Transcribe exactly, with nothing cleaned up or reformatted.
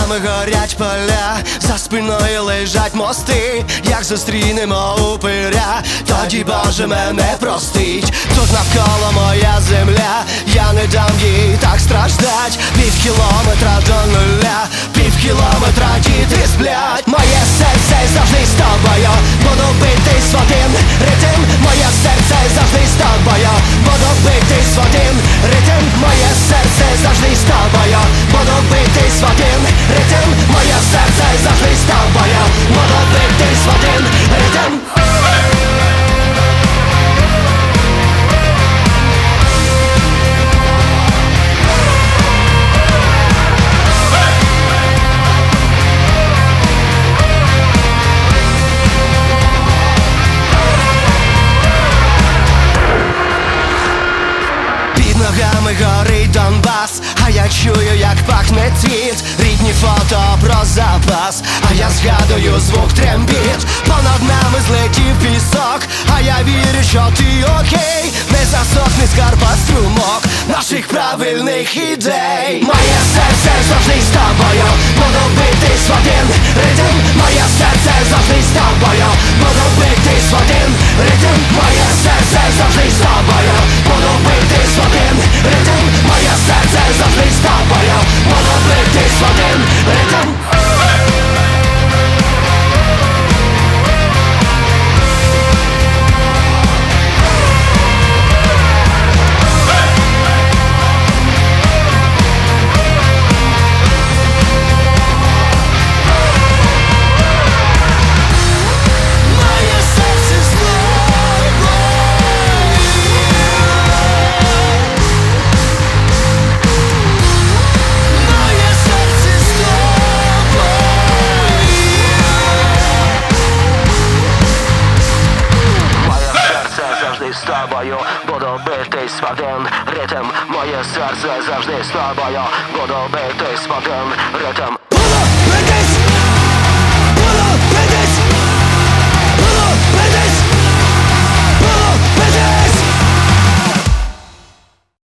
ногами горять поля, за спиною лежать мости. Як зустрінемо упиря, тоді Боже мене простить. Тут навколо моя земля, я не дам їй так страждать. Пів кілометра до нуля, пів кілометра діти сплять. Моє серце завжди з тобою, буду битись в один ритм. Моє серце завжди з тобою, буду битись в один ритм. Моє серце завжди з тобою, буду битись в один ритм. Моє серце завжди з тобою, буду битись в один ритм. Ногами горить Донбас, а я чую, як пахне цвіт. Рідні фото про запас, а я згадую звук трембіт. Понад нами злетів пісок, а я вірю, що ти окей. Не засохне з Карпат струмок наших правильних ідей. Моє серце завжди з тобою, буду битись в один ритм. Моє серце завжди з тобою, буду битись в один ритм. Моє серце завжди з тобою, буду битись в один ритм. Моє серце завжди з тобою, буду битись в один ритм. З тобою буду битись в один ритм. Моє серце завжди з тобою, буду битись в один ритм.